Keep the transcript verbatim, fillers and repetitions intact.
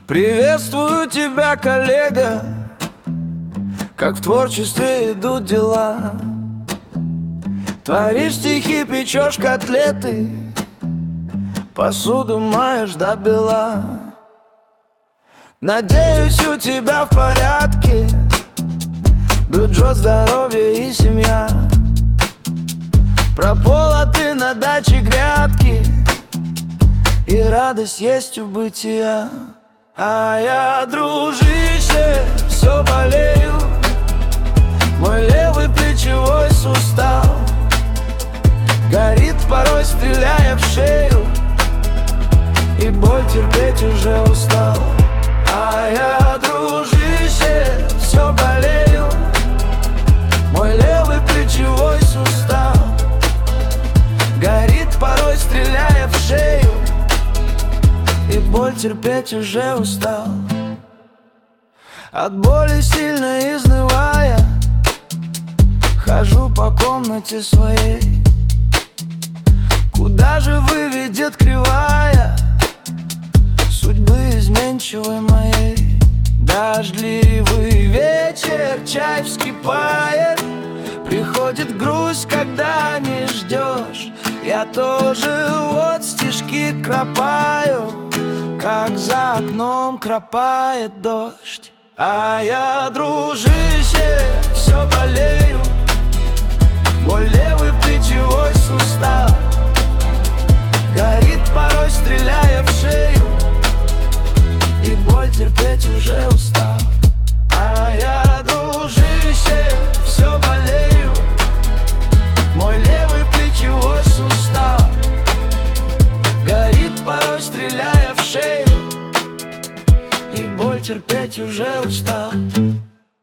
Приветствую тебя, коллега. Как в творчестве идут дела? Творишь стихи, печешь котлеты, посуду моешь до бела. Надеюсь, у тебя в порядке бюджет, здоровье и семья. Пропола ты на даче грядки, и радость есть у бытия. А я, дружище, все болею. Мой левый плечевой сустав горит порой, стреляя в шею, и боль терпеть уже устал. А я, дружище, все болею. Мой левый плечевой сустав горит порой, стреляя в шею, и боль терпеть уже устал. От боли сильно изнывая, хожу по комнате своей. Куда же выведет кривая судьбы изменчивой моей? Дождливый вечер, чай вскипает, приходит грусть, когда не ждешь. Я тоже вот стишки кропаю, как за окном кропает дождь. А я, дружище, все болею. Мой левый плечевой сустав горит порой, стреляя в шею, и боль терпеть уже устал. А я, дружище, все болею. Мой левый плечевой сустав горит порой, стреляя в шею, и боль терпеть уже устал.